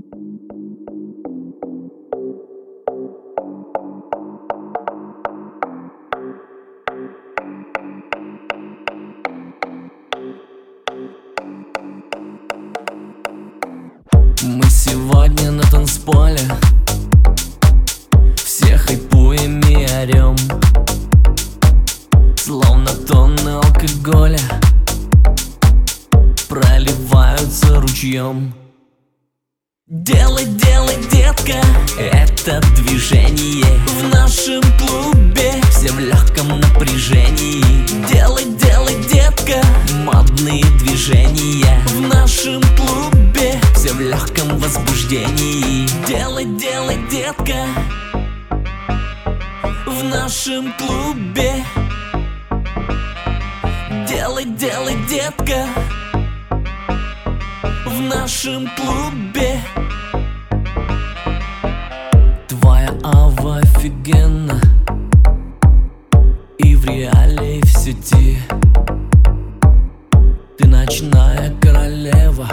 Мы сегодня на танцполе, все хайпуем и орем, словно тонны алкоголя проливаются ручьем. Делай, делай, детка, это движение. В нашем клубе все в легком напряжении. Делай, делай, детка, модные движения. В нашем клубе все в легком возбуждении. Делай, делай, детка, в нашем клубе. Делай, делай, детка, в нашем клубе. Твоя ава офигенна, и в реале, и в сети. Ты ночная королева,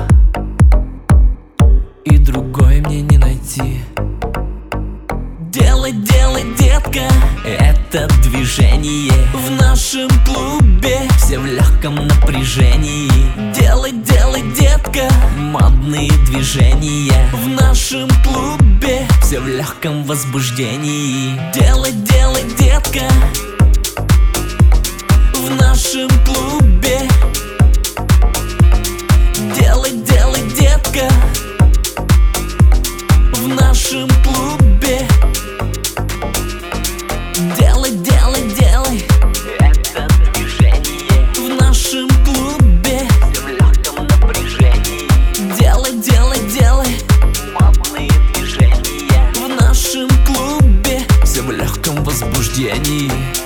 и другой мне не найти. Делай, делай, детка, это движение. В нашем клубе все в легком напряжении. Делай, делай, детка, модные движения. В нашем клубе все в легком возбуждении. Делай, делай, детка, в нашем клубе. Делай, делай, детка, в нашем клубе. Делай, делай, делай, это движение. В нашем клубе все в легком напряжении. Делай, делай, делай, модные движения. В нашем клубе все в легком возбуждении.